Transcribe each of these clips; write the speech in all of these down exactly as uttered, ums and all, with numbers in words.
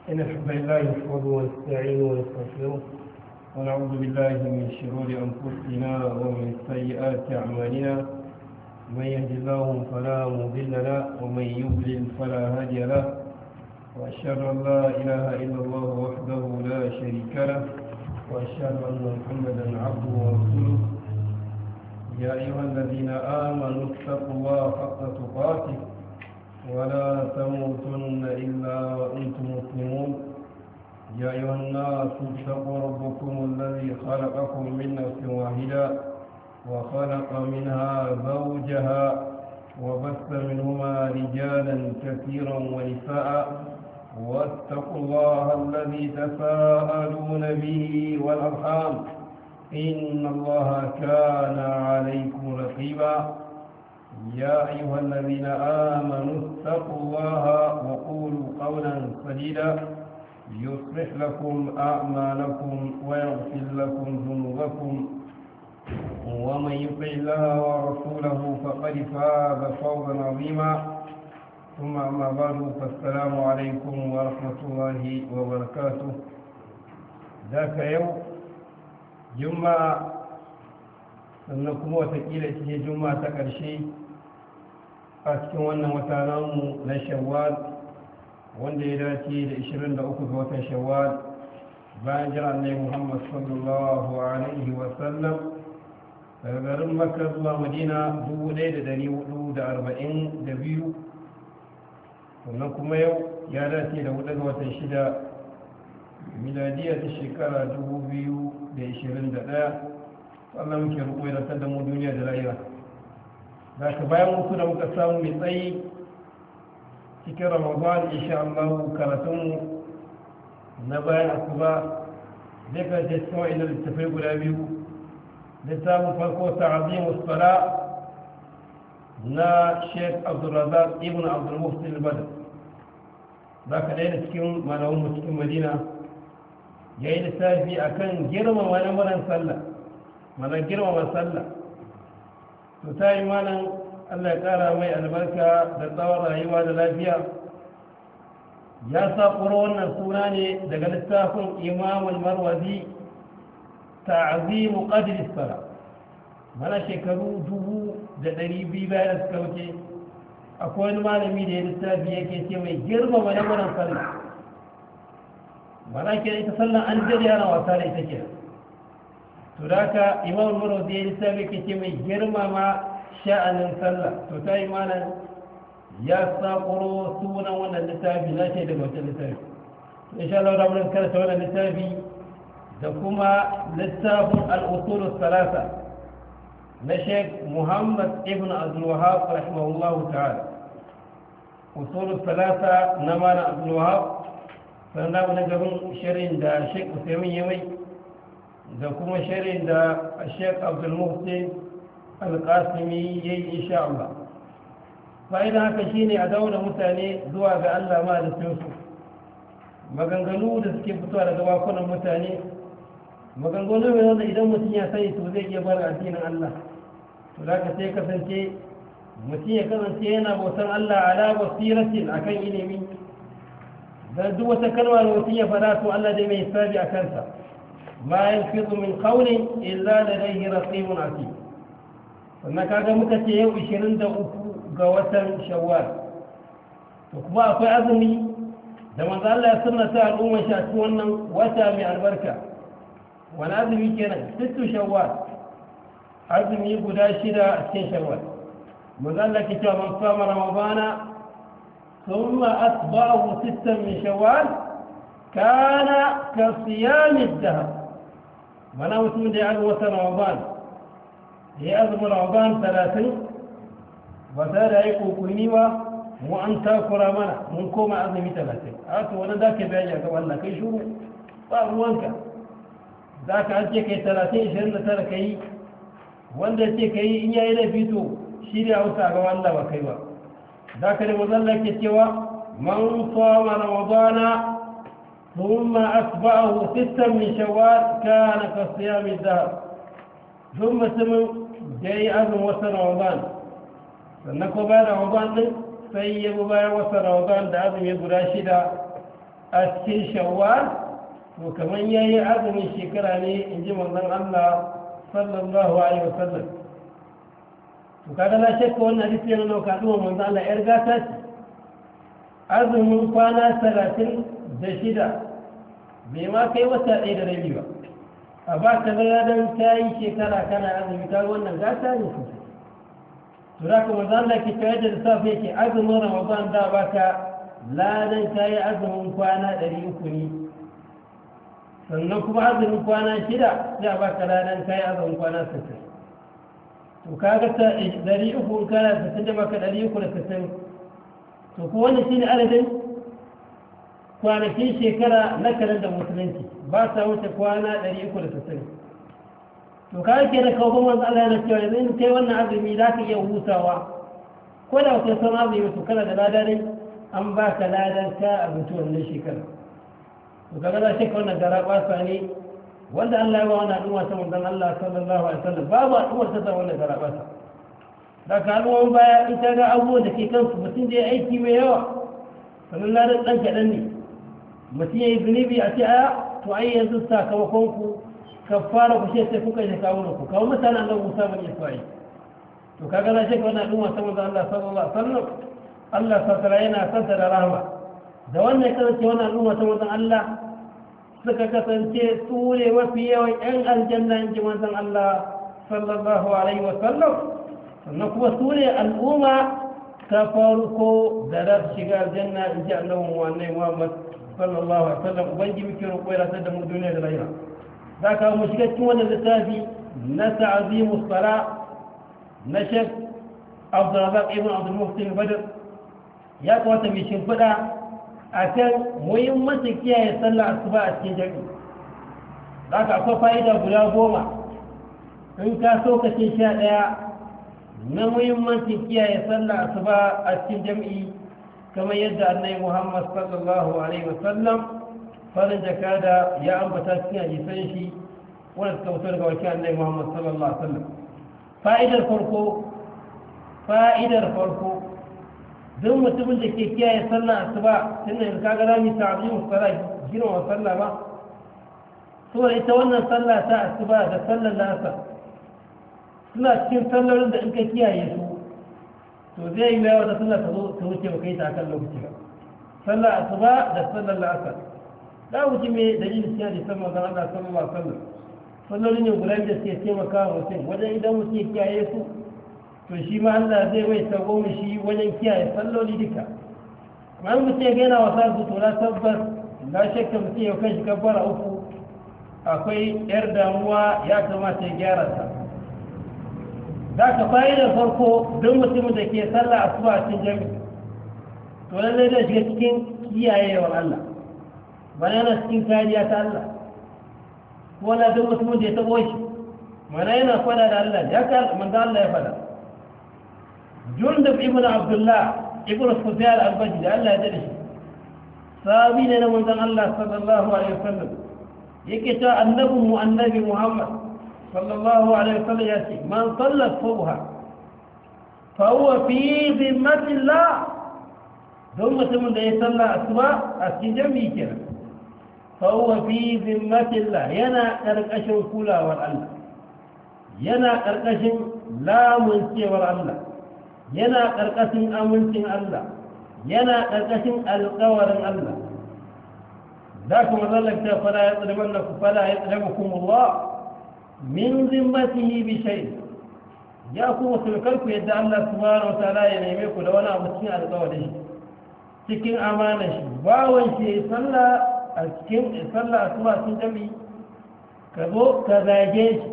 إن الحمد لله نحمده ونستعينه ونستغفره ونعوذ بالله من شرور أنفسنا ومن سيئات أعمالنا من يهد الله فلا مضل له ومن يضلل فلا هادي له وأشهد أن لا إله إلا الله وحده لا شريك له وأشهد أن محمدا عبده ورسوله يا أيها الذين آمنوا اتقوا الله حق تقاته ولا تموتن إلا وأنتم مسلمون يا أيها الناس اتقوا ربكم الذي خلقكم من نفس واحدة وخلق منها زوجها وبث منهما رجالا كثيرا ونساء واتقوا الله الذي تساءلون به والأرحام إن الله كان عليكم رقيبا يا أيها الذين آمنوا اتقوا الله وقولوا قولا سديدا يصلح لكم أعمالكم ويغفر لكم ذنوبكم ومن يطع الله ورسوله فقد فاز فوزا عظيما ثم أما بعد فالسلام عليكم ورحمة الله وبركاته ذاك يوم جمعة سنكم وتكيلة جمعة تكرشي أتكون وانا وتنام لشوال wanda ya dace da ishirin da uku ga watan shawwal bayan jira annabi Muhammad sallallahu alaihi wa sallam daga garin Makka zuwa Madina dubu ɗaya da ɗari hudu da arba'in da biyu wannan kuma yau ya dace da hudu ga watan shida miladiya ta shekara dubu biyu da ishirin da ɗaya Allah muke roƙo ya rasar da mu duniya da lahira da ka bayan mutu da muka samu mai tsayi cikin ramadan insha Allah karatunmu na bayan asuba zai karshe cikin wa'inda littafai guda biyu littafin farko ta'azimu sala na Sheikh Abdulrazak ibn Abdul Muhsin al-Badr za ka ɗaya da cikin malamanmu cikin Madina ya yi littafi a kan girmama lamarin sallah mana girmama sallah to ta yi malam Allah ya ƙara mai albarka da tsawon rayuwa da lafiya ya saƙuro wannan suna ne daga littafin imamul marwazi ta'azimu qadri sala mana shekaru dubu da ɗari biyu bayan da suka wuce akwai wani malami da ya littafi yake ce mai girmama lamarin sallah mana ke ita sallah an jari ana wasa da ita ke to da haka imamul marwazi ya littafi yake ce mai girmama sha'anin sallah to ta yi mana ya saƙuro sunan wannan littafi na ce daga wata littafi insha Allah da mun karanta wannan littafi da kuma littafin al-usul salasa na Sheikh Muhammad ibn Abdul Wahhab rahimahullahu ta'ala usul salasa na mana Abdul Wahhab sannan na gaban shirin da Sheikh Usaimin Yamai da kuma shirin da Sheikh Abdul Muhsin alƙasimi ya yi insha Allah fa'ida haka shi ne a daura mutane zuwa ga Allah ma da cinsu maganganu da suke fitowa daga bakunan mutane maganganu mai wanda idan mutum ya sani to zai iya bar addinin Allah to da ka sai kasance mutum ya kasance yana bautan Allah ala basiratin akan ilimi da duk wata kalma da mutum ya fada to Allah dai mai hisabi a kansa ma yanfidu min qawlin illa ladayhi raqibun atid sannan kaga muka ce yau ishirin da uku ga watan shawwal to kuma akwai azumi da manzo Allah ya sunnata al'umma shi a cikin wannan wata mai albarka wani azumi kenan sittu shawwal azumi guda shida a cikin shawwal manzo Allah ke cewa man sama ramadana thumma atba'ahu sittan min shawwal kana ka siyami dahr mana mutum da ya azumi wata ramadan da ya azumin ramadan talatin ba ta da ya kokuni ba mu an takura mana mun koma azumi talatin a to wani za ka bayani a gaban Allah kai shuru ba ruwanka za ka an ce kai talatin ishirin da tara ka yi wanda ce ka yi in yayi da fito shi da hausa a gaban Allah ba kai ba za ka da mazalla ke cewa man sama ramadana ثم أتبعه ستا من شوال كان كصيام الدهر ثم سمن جاي أذن وسط رمضان sannan ko bayan ramadan din sai ya bi bayan wata ramadan da azumi guda shida a cikin shawwal to kamar yayi azumin shekara ne in ji manzon Allah sallallahu alaihi wasallam. to kaga na shakka wannan hadisi yana nuna kaduwa manzon Allah yar gata ce azumin kwana talatin da shida bai ma kai wata ɗaya da rabi ba a ba ka ladan ta yi shekara kana azumi kaga wannan gata ne sosai. to da kuma manzon Allah ke tayar da lissafi yake azumin Ramadan da baka ladan ta yi azumin kwana ɗari uku ne sannan kuma azumin kwana shida sai a baka ladan ta yi azumin kwana sittin. to kaga ta ɗari uku kana sittin da baka ɗari uku da sittin. to kuma wannan shine adadin kwanakin shekara na kalandar musulunci ba sa wuce kwana ɗari uku da sittin. to kaga ke da kawo manzo Allah yana cewa yanzu in kai wannan azumi za ka iya hutawa ko da wata son azumi to kana da ladan an ba ka ladan ka a mutu wannan shekara. to kaga za shi ka wannan gara basa ne wanda Allah ya ba wannan al'umma ta manzon Allah sallallahu alaihi wasallam babu al'ummar ta zama wannan gara basa da ka al'umma baya ita ga abubuwan da ke kansu mutum da ya aiki mai yawa sannan ladan ɗan kaɗan ne mutum ya yi zunubi a ce a to ai yanzu sakamakon ku ka fara ku sai kuka yi kawo ku kawo mutane Allah Musa bane Isra'il. to kaga na shi ka wannan al'umma ta manzon Allah sallallahu alaihi wasallam Allah sassara yana santa da rahama da wannan kasance wannan al'umma ta manzon Allah suka kasance su ne mafi yawan 'yan aljanna in ji manzon Allah sallallahu alaihi wasallam sannan kuma su ne al'umma ta farko da za su shiga aljanna in ji annabi Muhammad Muhammad sallallahu alaihi wasallam ubangi muke roƙo ya rasar da mu duniya da lahira. za ka mu shiga cikin wannan littafi na ta'azimus sala na Sheikh Abdurrazzaq ibn Abdul Muhsin Badr ya kamata mai shimfiɗa a kan muhimmancin kiyaye sallah asuba a cikin jami'i. za ka akwai fa'ida guda goma in ka so ka ce sha ɗaya na muhimmancin kiyaye sallah asuba a cikin jami'i kamar yadda annabi Muhammad sallallahu alaihi wasallam farin jakada ya ambata cikin hadisan shi wanda suka fito daga wakil annabi Muhammad sallallahu alaihi wasallam. fa'idar farko fa'idar farko don mutumin da ke kiyaye sallah asuba tun da ka ga rami ta'zimu salat girma sallah ba saboda ita wannan sallah ta asuba da sallar asar suna cikin sallolin da in ka kiyaye su to zai yi yawa da sallah ta zo ta wuce ba kai ta kan lokaci ba. sallah asuba da sallar asar da wuce mai dalilin cikin hadisan manzon Allah sallallahu alaihi wasallam sallolin ne guda da suke taimaka wa mutum wajen idan mutum ya kiyaye su to shi ma Allah zai mai tago shi wajen kiyaye salloli duka. amma mutum ya gaina wasa su to na tabbas na shakka mutum ya kai shi kabbara uku akwai yar damuwa ya kamata ya gyara ta. za ka fa'idar farko don mutumin da ke sallah asuba a cikin jami'i to lallai zai shiga cikin kiyayewar Allah bana yana cikin kariya ta Allah ko na don mutumin da ya tabo shi mana yana fada da Allah ya ka manzo Allah ya fada. Jundub ibn Abdullah ibn Sufyan al-Bajali da Allah ya dade shi sahabi ne na manzon Allah sallallahu alaihi wasallam yake ta annabi mu annabi Muhammad sallallahu alaihi wasallam ya ce man salla subha fa huwa fi zimmatillah don mutumin da ya salla asuba a cikin jami'i kenan fa huwa fi zimmatillah yana karkashin kulawar Allah yana karkashin lamun cewar Allah yana karkashin amincin Allah yana karkashin alƙawarin Allah. za ku mazallaka fala ya tsalibannaku fala ya tsalibakumullah min zimmatihi bi shay ya ku musulkarku yadda Allah subhanahu wa ta'ala ya neme ku da wani abu cikin alƙawarin shi cikin amana shi bawon shi sallah a cikin sallah asuba cikin jami'i ka zo ka zage shi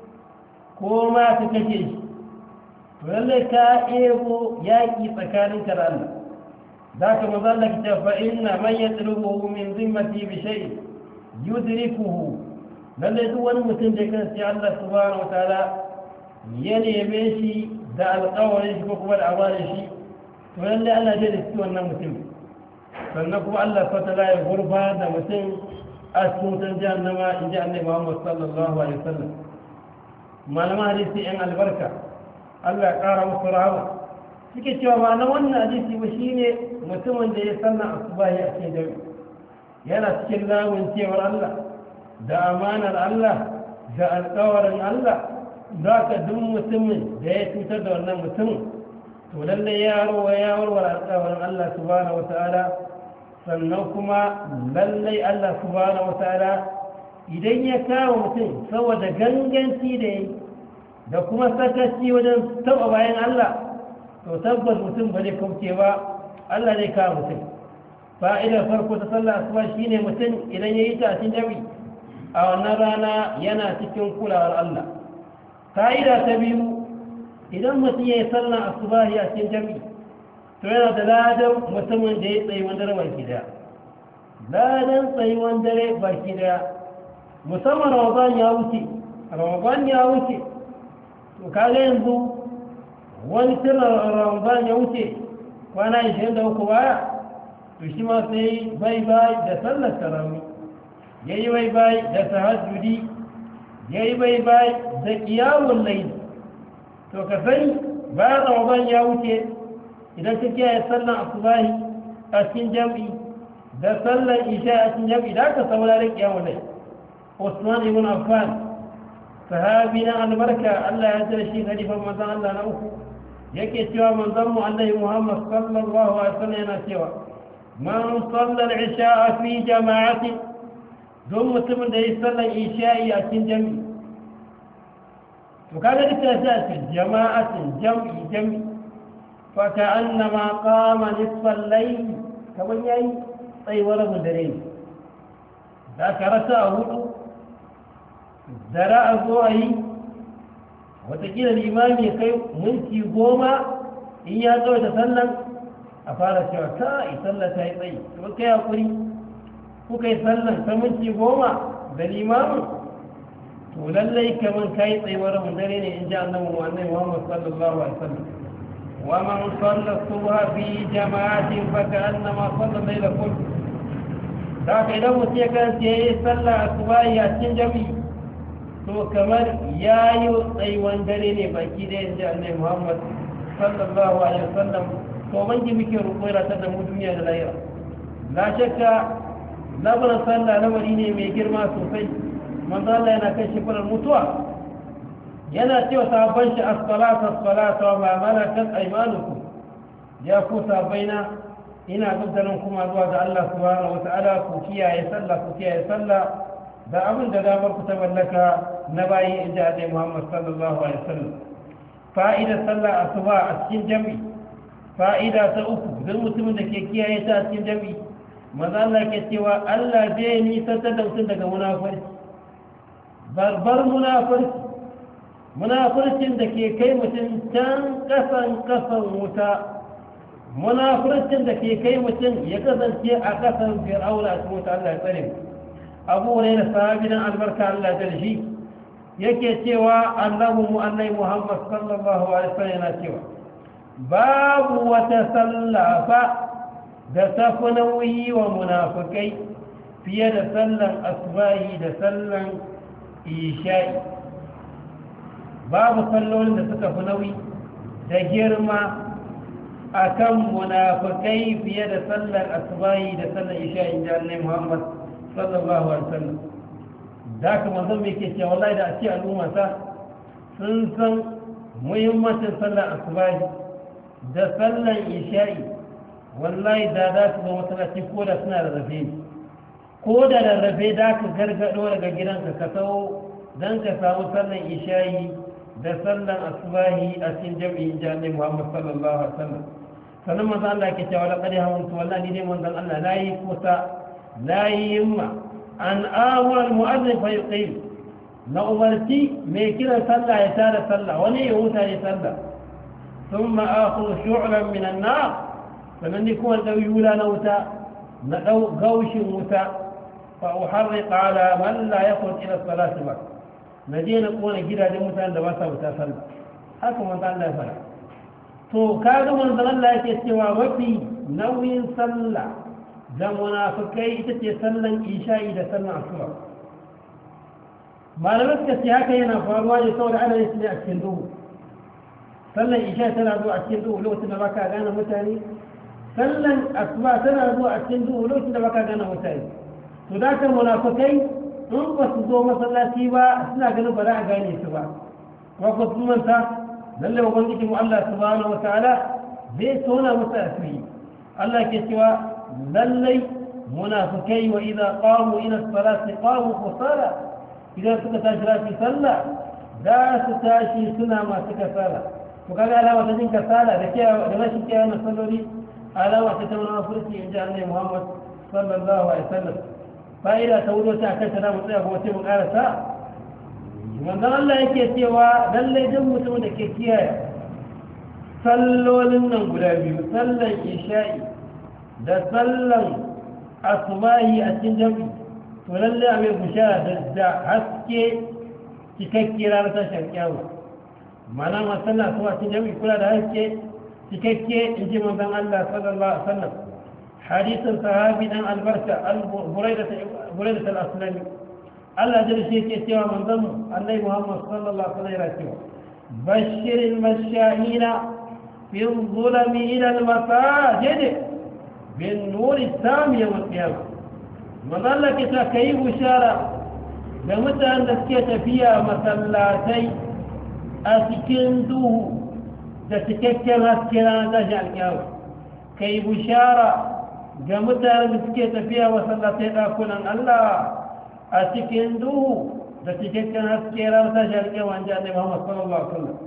ko ma ka kashe shi to lallai ka ebo yaƙi tsakaninka da Allah. za ka mazallaka ta fa inna man yatlubuhu min zimmati bi shay yudrikuhu lallai duk wani mutum da kan sai Allah subhanahu wataala ya neme shi da alƙawarin shi ko kuma da amanar shi to lallai Allah zai da shi wannan mutum sannan kuma Allah subhanahu wataala ya gurfa da mutum a cikin wutan jahannama in ji annabi Muhammad sallallahu alaihi wasallam. malama hadisi yan albarka Allah ya ƙara musu rahama suke cewa ma'anar wannan hadisi ba shine mutumin da ya sanna asubahi a cikin jami'i yana cikin lamun cewar Allah da amanar Allah da alƙawarin Allah za ka duk mutumin da ya cutar da wannan mutumin to lallai ya warware alƙawarin Allah subhanahu wata'ala sannan kuma lallai Allah subhanahu wata'ala idan ya kawo mutum saboda ganganci da yi da kuma sakaci wajen taba bayan Allah to tabbas mutum ba zai kauce ba Allah zai kawo mutum fa'idar farko ta sallah asuba shine mutum idan ya yi ta a cikin jami'i a wannan rana yana cikin kulawar Allah fa'ida ta biyu idan mutum ya yi sallah asuba a cikin jami'i to yana da ladan mutumin da ya tsayi wanda baki daya ladan tsayuwan dare baki daya musamman ramadan ya wuce ramadan ya wuce to kaga yanzu wani tirar ramadan ya wuce kwana ishirin da uku baya to shi ma sai bai bai da sallar tarawih ya yi bai bai da tahajjudi ya yi bai bai da qiyamul layl to ka sani bayan ramadan ya wuce idan ka kiyaye sallar asubahi a cikin jam'i da sallar isha a cikin jam'i da ka saurari qiyamul layl Usman ibn Affan sahabi na albarka Allah ya tsare shi halifan manzon Allah na uku yake cewa manzon mu Annabi Muhammad sallallahu alaihi wasallam yana cewa man salla al-isha fi jama'ati don mutumin da ya sallar isha'i a cikin jami'i to kaga ita ce ce jama'atin jam'i jam'i fa ka'annama qama nisfal layl kaman yayi tsayuwar dare da karata a hudu da ra'a zo a yi watakila limami ya kai minti goma in ya zo da sallan a fara cewa ta yi sallah ta yi tsayi to kai hakuri kuka yi sallan ta minti goma da limamin to lallai kaman kai tsayuwar mu dare ne in ji annabi Muhammad Muhammad sallallahu alaihi wasallam wa man salla subha fi jama'atin fa ka'annama salla layla kull da ka idan mutum ya kan yi sallah asuba ya cikin jami'i to kamar ya yi tsayuwan dare ne baki da yanzu annai muhammad sallallahu alaihi wasallam to banki muke rukwai ta da mu duniya da lahira la shakka labarin sallah lamari ne mai girma sosai manzo Allah yana kai shi farar mutuwa yana cewa sahabban shi as-salatu as-salatu wa ma malakat aymanukum ya ku sahabbaina ina guddanin kuma zuwa ga Allah subhanahu wa ta'ala ku kiyaye sallah ku kiyaye sallah da abin da damar ku ta mallaka na bayi in ji Annabi Muhammad sallallahu alaihi wasallam fa'ida sallah asuba a cikin jami'i fa'ida ta uku don mutumin da ke kiyaye ta a cikin jami'i maza Allah ke cewa Allah zai nisantar da mutum daga munafurci barbar munafurci munafurcin da ke kai mutum can kasan kasan wuta munafurcin da ke kai mutum ya kasance a kasan fir'auna a cikin wuta Allah ya tsare mu abu huraira sahabi dan albarka Allah da shi yake cewa annabi mu annai Muhammad sallallahu alaihi wasallam yana cewa babu wata sallafa da tafi nauyi wa munafikai fiye da sallan asbahi da sallan isha'i babu sallolin da suka fi nauyi da girma akan munafikai fiye da sallan asbahi da sallan isha'i da annai Muhammad sallallahu alaihi wasallam da ka manzon me yake cewa wallahi da a ce al'umma ta sun san muhimmancin sallar asubahi da sallar isha'i wallahi da za su zo masallaci ko da suna da rafe ko da rarrafe da ka gargado daga gidanka ka taho don ka samu sallar isha'i da sallar asubahi a cikin jami'in jami'in Muhammad sallallahu alaihi wasallam sannan manzon Allah ke cewa laqad hamuntu wallahi ni dai manzon Allah nayi kusa لا يما أن آمر المؤذن فيقيم نأمرتي ميكنا صلى يسال صلى ولي يموتى يسلى ثم آخذ شعلا من النار فمن يكون لو يولى نوتا نقو غوش موتى فأحرق على من لا يخرج إلى الصلاة بعد نجينا نقول جدا لموتى عند ما سوتا صلى هكذا من قال الله فلا تو كادوا من ظل الله يتسوى وفي نوين صلى da munafikai ita ce sallan isha'i da sallan asuba malamai suka ce haka yana faruwa ne saboda ana yin ne a cikin duhu sallan isha'i tana zuwa a cikin duhu lokacin da baka gane mutane sallan asuba tana zuwa a cikin duhu lokacin da baka gane mutane to da kan munafikai in ba su zo masallaci ba suna ganin ba za a gane su ba ba ku sun manta lalle ubangiji mu Allah subhanahu wataala zai tona musu asiri Allah ke cewa lalle munafikai wa idza qamu ila salati qamu qusala idan suka tashi rafi sallah za su tashi suna masu kasala to kaga alama ta jin kasala da ke da rashin kiyaye na salloli alama ta tauna furci in ji annabi Muhammad sallallahu alaihi wasallam fa'ida ta wuce ta kanta da mu tsaya ko sai mu karasa manzon Allah yake cewa lalle duk mutum da ke kiyaye sallolin nan guda biyu sallan isha'i da sallan asubahi a cikin jami'i to lalle a mai bushara da haske cikakke ranar tashar kyawu mana masana su a cikin jami'i kula da haske cikakke in ji manzon Allah sallallahu alaihi wasallam hadisin sahabi dan albarka al-buraidah al-aslami Allah jalla shi yake cewa manzon Annabi Muhammad sallallahu alaihi wasallam bashir al-mashayina fi dhulami ila al-masajid bin nur al-sami yawm al-qiyamah manzon Allah ke ta kai bushara da mutanen da suke tafiya masallatai a cikin duhu da cikakken haske ranar tashi alƙiyama kai bushara ga mutanen da suke tafiya masallatai ɗakunan Allah a cikin duhu da cikakken haske ranar tashi alƙiyama an ji Annabi Muhammad sallallahu alaihi wasallam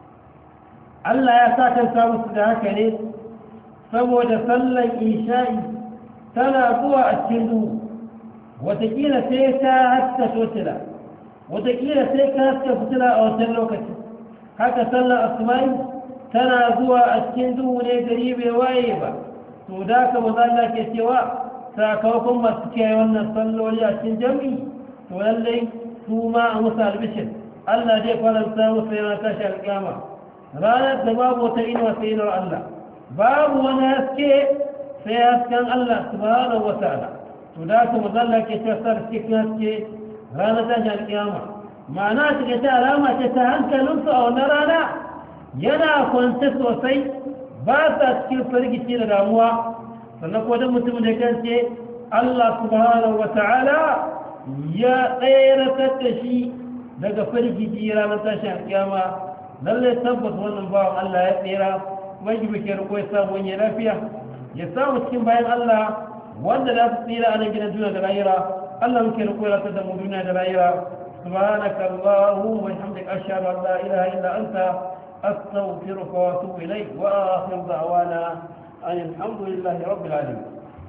Allah ya sa kan samu su da haka ne saboda sallan isha'i tana zuwa a cikin duhu watakila sai ka haska totila watakila sai ka haska fitila a wancan lokaci haka sallar asma'i tana zuwa a cikin duhu ne gari bai waye ba to da ka maza Allah ke cewa sakamakon masu kiyaye wannan salloli a cikin jami'i to lallai su ma a musu albishir Allah zai faranta musu yana tashi alƙama ranar da babu wata inuwa sai inuwar Allah babu wani haske sai hasken Allah subhanahu wa ta'ala to da ka mazalla ke tasar cikin haske ranar tashin alƙiyama ma'ana ta ke ta alama ce ta hankalinsu a wannan rana yana kwance sosai ba sa cikin firgici da damuwa sannan ko don mutum da kance Allah subhanahu wa ta'ala ya tsayaratar da shi daga firgici ranar tashin alƙiyama lallai tabbas wannan bawan Allah ya tsira wajibi ke riko ya samu wani lafiya ya samu cikin bayan Allah wanda za su tsira a nan gidan duniya da lahira Allah muke riko ya rata da mu duniya da lahira subhanaka allahumma wa bihamdika ashhadu an la ilaha illa anta astaghfiruka wa atubu ilayk wa akhiru da'wana alhamdulillahi rabbil alamin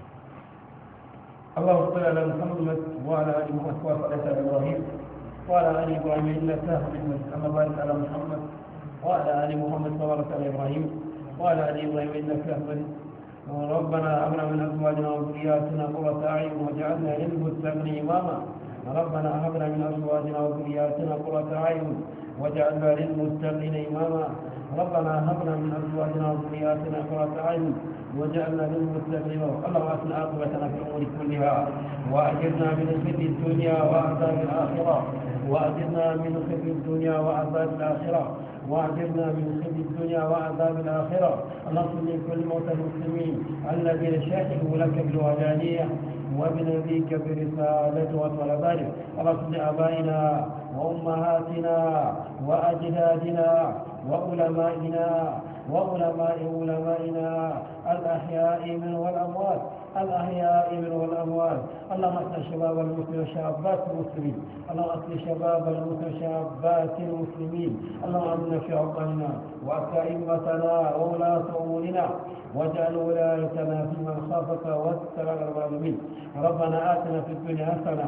اللهم صل على محمد وعلى ال محمد كما صليت على ابراهيم وعلى ال ابراهيم انك حميد مجيد اللهم بارك على محمد وعلى ال محمد كما باركت على ابراهيم وعلى ال ابراهيم انك حميد ربنا هب لنا من ازواجنا وذرياتنا قرة اعين واجعلنا للمتقين اماما ربنا هب لنا من ازواجنا وذرياتنا قرة اعين واجعلنا للمتقين اماما ربنا هب لنا من ازواجنا وذرياتنا قرة اعين واجعلنا للمتقين اماما اللهم اتنا عاقبتنا في الامور كلها واجرنا من خزي الدنيا وعذاب الاخره واجرنا من خزي الدنيا وعذاب الاخره واعجبنا من خزي الدنيا وعذاب الآخرة اللهم صل لكل موتى المسلمين الذين شهدوا لك بالوحدانية وبنبيك برسالته وطلباته اللهم صل لآبائنا وأمهاتنا وأجدادنا وعلمائنا وعلماء علمائنا الأحياء من والأموات الأحياء من والأموات اللهم أصلح شباب المسلمين وشابات المسلمين اللهم أصلح شباب المسلمين وشابات المسلمين اللهم آمنا في أوطاننا وأئمتنا وولاة أمورنا واجعل ولايتنا في من خافك واتبع الظالمين ربنا آتنا في الدنيا حسنة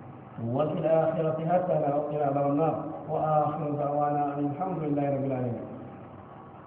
وفي الآخرة حسنة وقنا عذاب النار وآخر دعوانا أن الحمد لله رب العالمين